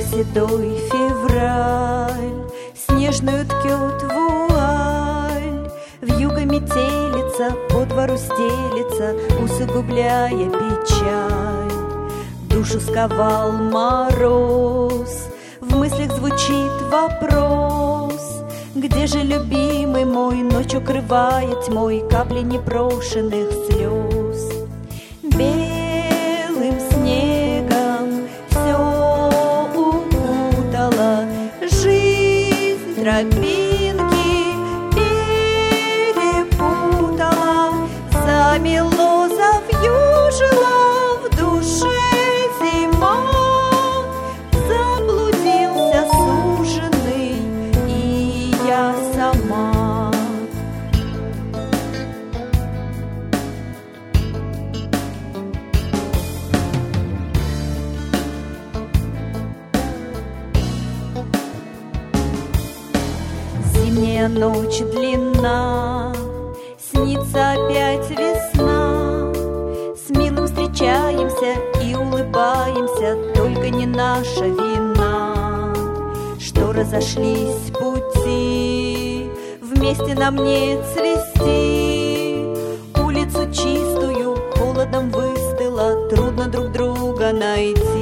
седой февраль снежную ткет вуаль, вьюга метелица по двору стелится, усугубляя печаль. Душу сковал мороз, в мыслях звучит вопрос: где же любимый мой? Ночь укрывает тьмой капли непрошенных слез. Белым снегом все укутала жизнь, тропинки перепутала, замело, завьюжило в душе зима. Заблудился суженый и я сама. Зимняя ночь длинна, снится опять весна. С милым встречаемся и улыбаемся, только не наша вина, что разошлись пути, вместе нам не цвести. Улицу чистую холодом выстыла, трудно друг друга найти.